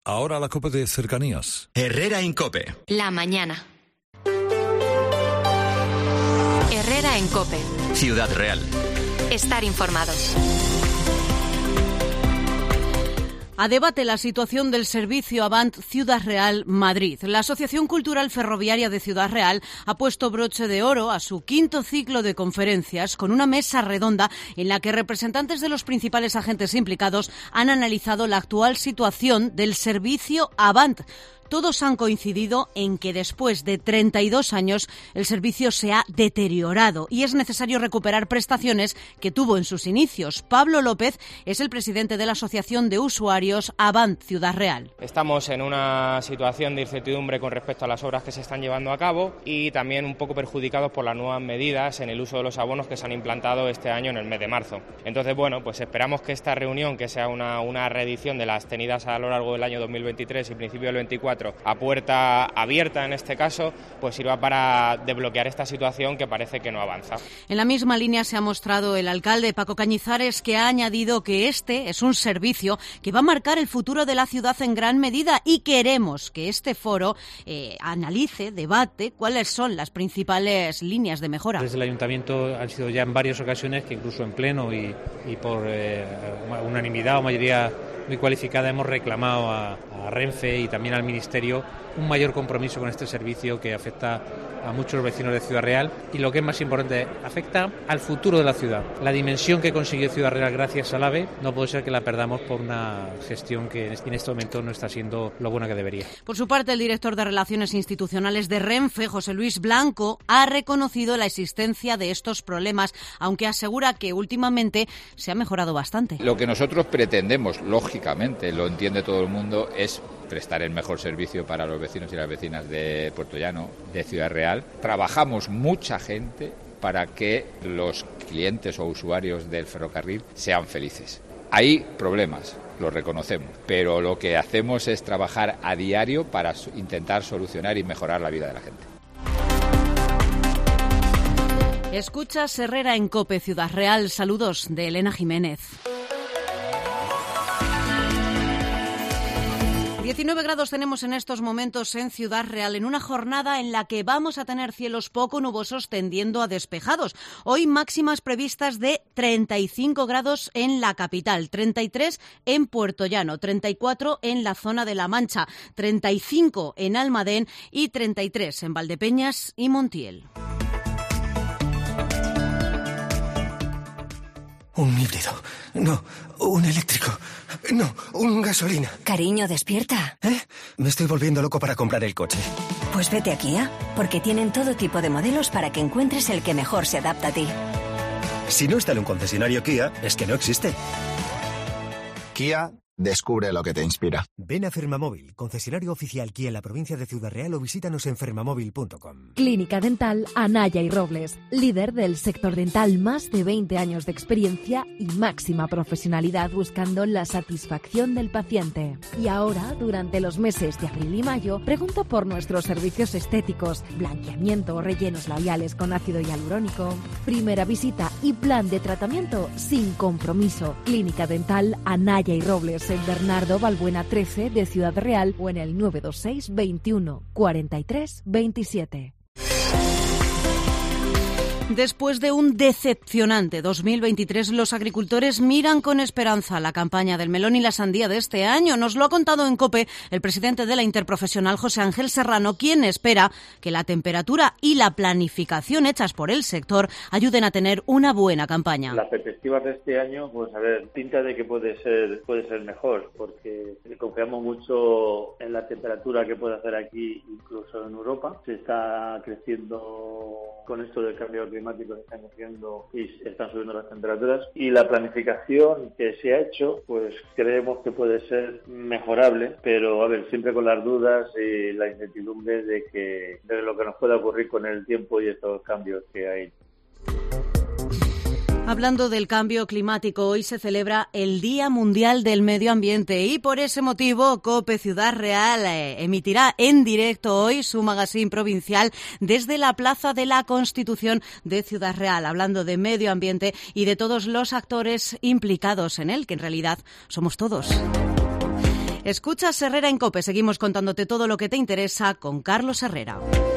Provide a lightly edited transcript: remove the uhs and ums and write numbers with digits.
Ahora la COPE de cercanías. Herrera en COPE. La mañana. Herrera en COPE. Ciudad Real. Estar informados. A debate la situación del servicio Avant Ciudad Real Madrid. La Asociación Cultural Ferroviaria de Ciudad Real ha puesto broche de oro a su quinto ciclo de conferencias con una mesa redonda en la que representantes de los principales agentes implicados han analizado la actual situación del servicio Avant. Todos han coincidido en que después de 32 años el servicio se ha deteriorado y es necesario recuperar prestaciones que tuvo en sus inicios. Pablo López es el presidente de la Asociación de Usuarios Avant Ciudad Real. Estamos en una situación de incertidumbre con respecto a las obras que se están llevando a cabo y también un poco perjudicados por las nuevas medidas en el uso de los abonos que se han implantado este año en el mes de marzo. Entonces, bueno, pues esperamos que esta reunión, que sea una reedición de las tenidas a lo largo del año 2023 y principio del 24, a puerta abierta en este caso, pues sirva para desbloquear esta situación que parece que no avanza. En la misma línea se ha mostrado el alcalde Paco Cañizares, que ha añadido que este es un servicio que va a marcar el futuro de la ciudad en gran medida y queremos que este foro analice, debate cuáles son las principales líneas de mejora. Desde el Ayuntamiento han sido ya en varias ocasiones que incluso en pleno y por unanimidad o mayoría muy cualificada hemos reclamado a Renfe y también al Ministerio un mayor compromiso con este servicio que afecta a muchos vecinos de Ciudad Real y lo que es más importante, afecta al futuro de la ciudad. La dimensión que consiguió Ciudad Real gracias al AVE no puede ser que la perdamos por una gestión que en este momento no está siendo lo buena que debería. Por su parte, el director de Relaciones Institucionales de Renfe, José Luis Blanco, ha reconocido la existencia de estos problemas, aunque asegura que últimamente se ha mejorado bastante. Lo que nosotros pretendemos, lógicamente, lo entiende todo el mundo, es prestar el mejor servicio para los vecinos y las vecinas de Puertollano, de Ciudad Real. Trabajamos mucha gente para que los clientes o usuarios del ferrocarril sean felices. Hay problemas, lo reconocemos, pero lo que hacemos es trabajar a diario para intentar solucionar y mejorar la vida de la gente. Escuchas Herrera en COPE Ciudad Real. Saludos de Elena Jiménez. 19 grados tenemos en estos momentos en Ciudad Real, en una jornada en la que vamos a tener cielos poco nubosos tendiendo a despejados. Hoy máximas previstas de 35 grados en la capital, 33 en Puertollano, 34 en la zona de La Mancha, 35 en Almadén y 33 en Valdepeñas y Montiel. Un híbrido. No, un eléctrico. No, un gasolina. Cariño, despierta. Me estoy volviendo loco para comprar el coche. Pues vete a Kia, porque tienen todo tipo de modelos para que encuentres el que mejor se adapta a ti. Si no está en un concesionario Kia, es que no existe. Kia, descubre lo que te inspira. Ven a Fermamóvil, concesionario oficial Kia en la provincia de Ciudad Real, o visítanos en fermamóvil.com. Clínica Dental Anaya y Robles, líder del sector dental, más de 20 años de experiencia y máxima profesionalidad buscando la satisfacción del paciente. Y ahora, durante los meses de abril y mayo, pregunta por nuestros servicios estéticos, blanqueamiento, rellenos labiales con ácido hialurónico, primera visita y plan de tratamiento sin compromiso. Clínica Dental Anaya y Robles, en Bernardo Balbuena 13 de Ciudad Real o en el 926 21 43 27. Después de un decepcionante 2023, los agricultores miran con esperanza la campaña del melón y la sandía de este año. Nos lo ha contado en COPE el presidente de la Interprofesional, José Ángel Serrano, quien espera que la temperatura y la planificación hechas por el sector ayuden a tener una buena campaña. Las perspectivas de este año, pues a ver, pinta de que puede ser mejor, porque confiamos mucho en la temperatura que puede hacer aquí, incluso en Europa. Se está creciendo con esto del cambio climático, se están creciendo y están subiendo las temperaturas, y la planificación que se ha hecho, pues creemos que puede ser mejorable, pero a ver, siempre con las dudas y la incertidumbre de lo que nos pueda ocurrir con el tiempo y estos cambios que hay. Hablando del cambio climático, hoy se celebra el Día Mundial del Medio Ambiente y por ese motivo COPE Ciudad Real emitirá en directo hoy su magazine provincial desde la Plaza de la Constitución de Ciudad Real, hablando de medio ambiente y de todos los actores implicados en él, que en realidad somos todos. Escuchas Herrera en COPE. Seguimos contándote todo lo que te interesa con Carlos Herrera.